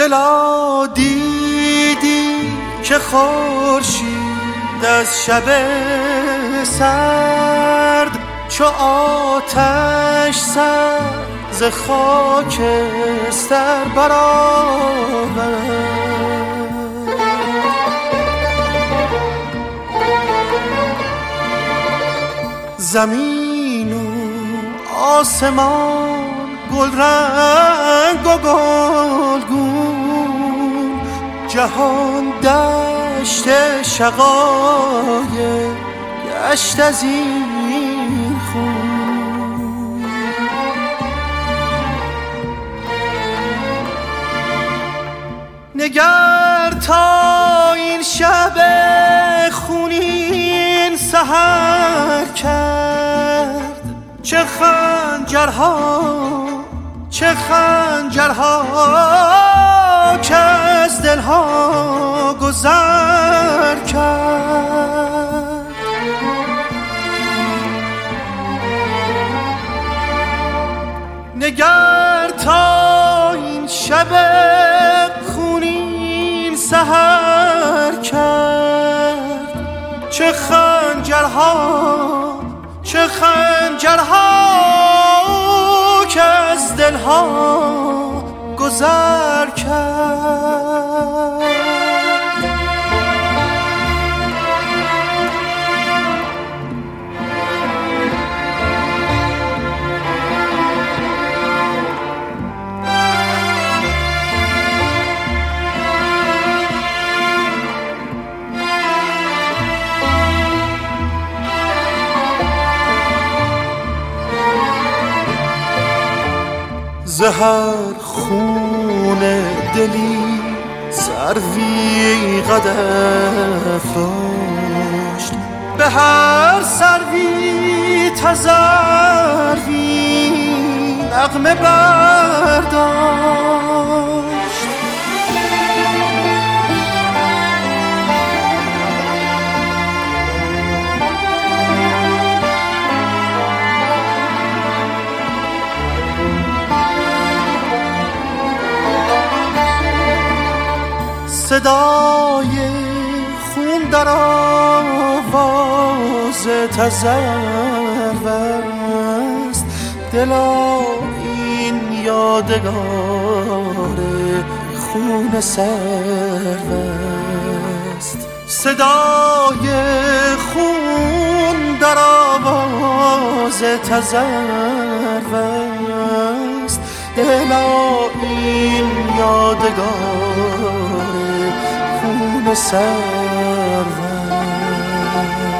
دلا دیدی که خورشید از شب سرد چو آتش سر ز خاکستر برآورد. زمین و آسمان گل رنگ و گلگون، جهان دشت شقایق گشت از این خون. نگر تا این شب خونین سحر کرد، چه خنجرها چه خنجرها که از دلها گذر کرد. نگر تا این شب خونین سحر کرد، چه خنجرها چه خنجرها که از دلها گذر کرد. زهر خون دلی سروی قدر داشت، به هر سروی تذروی نغمه برداشت. صدای خون در آواز تذرو است، دلا این یادگار خون سرو است. صدای خون در آواز تذرو است، دلا این یادگار خون سرو.